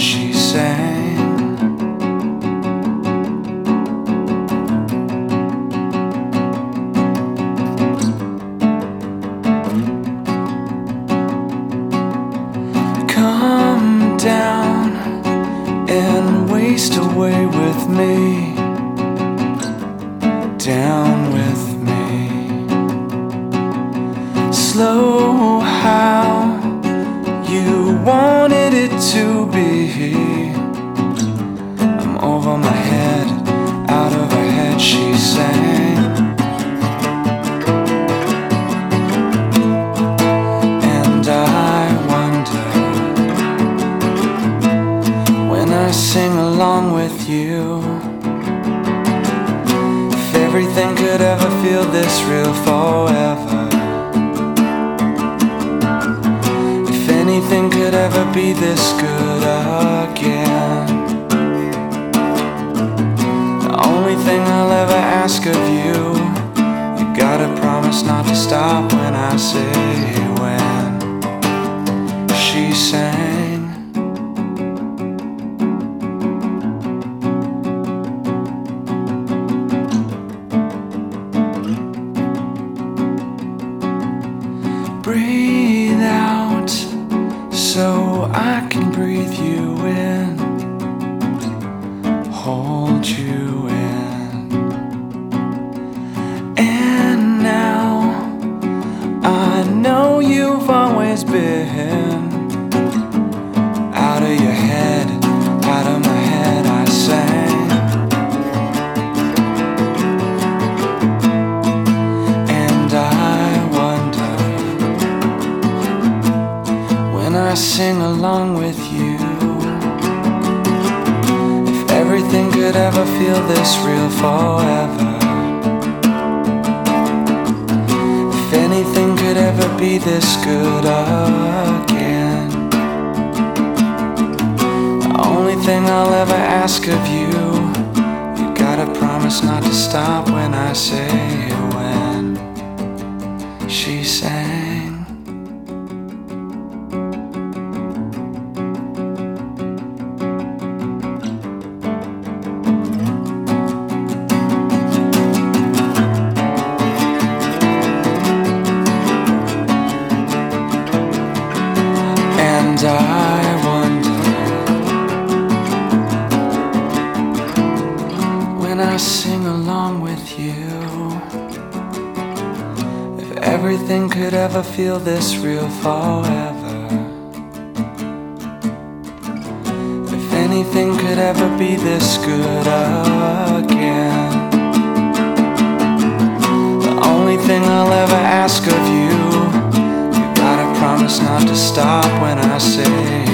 she sang. Come down and waste away with me, down with me. Slow how you wanted it to be. I'm over my head, out of her head, she sang. And I wonder, when I sing along with you, if everything could ever feel this real forever. If anything could ever be this good again. The only thing I'll ever ask of you, you gotta promise not to stop when I say when. She sang. Breathe out so I can breathe you in, hold you in. And now I know you've always been out of your head, out of my head, I sang. And I wonder, when I sing along with you, if everything could ever feel this real forever. If anything could ever be this good again. The only thing I'll ever ask of you, you gotta promise not to stop when I say when. She sang. And I wonder, when I sing along with you, if everything could ever feel this real forever. If anything could ever be this good again. The only thing I'll ever ask of you, you gotta promise not to stop when I say